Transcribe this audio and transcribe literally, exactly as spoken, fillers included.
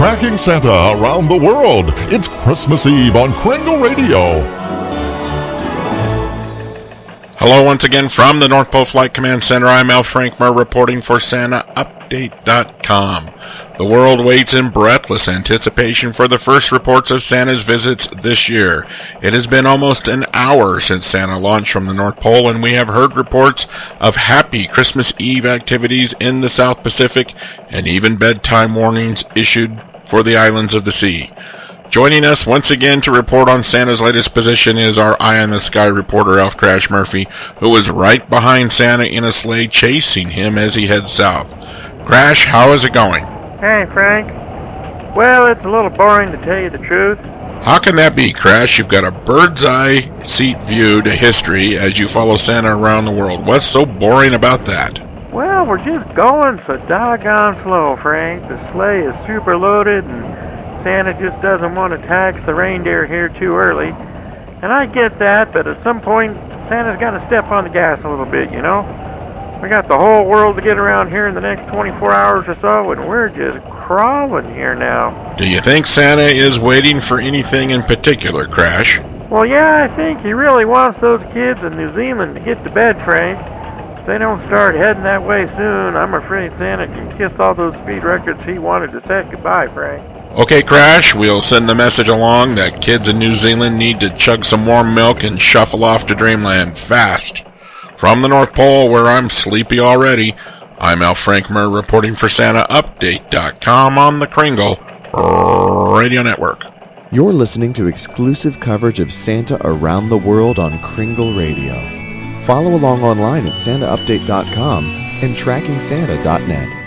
Tracking Santa around the world. It's Christmas Eve on Kringle Radio. Hello once again from the North Pole Flight Command Center. I'm Al Frankmer reporting for Santa Update dot com. The world waits in breathless anticipation for the first reports of Santa's visits this year. It has been almost an hour since Santa launched from the North Pole, and we have heard reports of happy Christmas Eve activities in the South Pacific and even bedtime warnings issued for the islands of the sea. Joining us once again to report on Santa's latest position is our eye-in-the-sky reporter, Elf Crash Murphy, who is right behind Santa in a sleigh chasing him as he heads south. Crash, how is it going? Hey, Frank. Well, it's a little boring to tell you the truth. How can that be, Crash? You've got a bird's-eye seat view to history as you follow Santa around the world. What's so boring about that? Well, we're just going so doggone slow, Frank. The sleigh is super loaded, and Santa just doesn't want to tax the reindeer here too early. And I get that, but at some point, Santa's got to step on the gas a little bit, you know? We got the whole world to get around here in the next twenty-four hours or so, and we're just crawling here now. Do you think Santa is waiting for anything in particular, Crash? Well, yeah, I think he really wants those kids in New Zealand to get to bed, Frank. If they don't start heading that way soon, I'm afraid Santa can kiss all those speed records he wanted to set goodbye, Frank. Okay, Crash, we'll send the message along that kids in New Zealand need to chug some warm milk and shuffle off to dreamland fast. From the North Pole, where I'm sleepy already, I'm Al Frankmer reporting for Santa Update dot com on the Kringle Radio Network. You're listening to exclusive coverage of Santa around the world on Kringle Radio. Follow along online at Santa Update dot com and Tracking Santa dot net.